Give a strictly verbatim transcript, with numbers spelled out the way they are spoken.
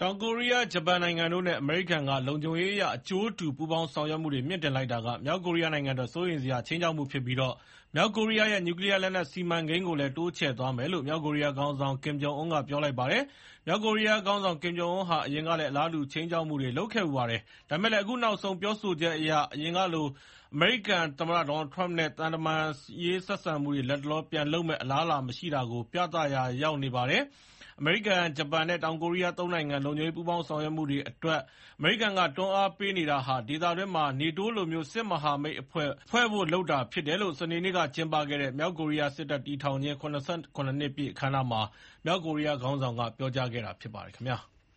တောင်ကိုရီးယား၊ ဂျပန်နိုင်ငံတို့နဲ့ အမေရိကန်က လုံခြုံရေးအရ အကျိုးတူပူးပေါင်းဆောင်ရွက်မှုတွေ မြှင့်တင်လိုက်တာက မြောက်ကိုရီးယားနိုင်ငံအတွက် စိုးရိမ်စရာ ခြိမ်းခြောက်မှုဖြစ်ပြီး မြောက်ကိုရီးယားရဲ့ နျူကလီးယားလက်နက်စီမံကိန်းကိုလည်း တိုးချဲ့သွားမယ်လို့ မြောက်ကိုရီးယားခေါင်းဆောင် Kim Jong Un က ပြောလိုက်ပါတယ်။ မြောက်ကိုရီးယားခေါင်းဆောင် Kim Jong Un ဟာ အရင်ကလည်း အလားတူ ခြိမ်းခြောက်မှုတွေ လုပ်ခဲ့ဖူးပါတယ်။ ဒါပေမဲ့လည်း အခုနောက်ဆုံး ပြောဆိုချက်အရ အရင်ကလို အမေရိကန်သမ္မတ Donald Trump နဲ့ သံတမန်ရေး ဆက်ဆံမှုတွေ လတ်တလော ပြန်လုပ်မယ့် အလားအလာ မရှိတာကို ပြသရာရောက်နေပါတယ်။ အမေရိကန်၊ ဂျပန်နဲ့ တောင်ကိုရီးယား သုံးနိုင်ငံ လုံခြုံရေးပူးပေါင်းဆောင်ရွက်မှုတွေအတွက် အမေရိကန်က တွန်းအားပေးနေတာဟာ ဒေသတွင်းမှာ နေတိုးလိုမျိုး စစ်မဟာမိတ်အဖွဲ့ ဖွဲ့ဖို့လုပ်တာဖြစ်တယ်လို့ စနေနေ့က ကျင်းပခဲ့တဲ့ မြောက်ကိုရီးယား စစ်တပ်တည်ထောင်ခြင်း ၇၇ နှစ်ပြည့် အခမ်းအနားမှာ မြောက်ကိုရီးယားခေါင်းဆောင်က ပြောကြားခဲ့တာဖြစ်ပါတယ်ခင်ဗျာ။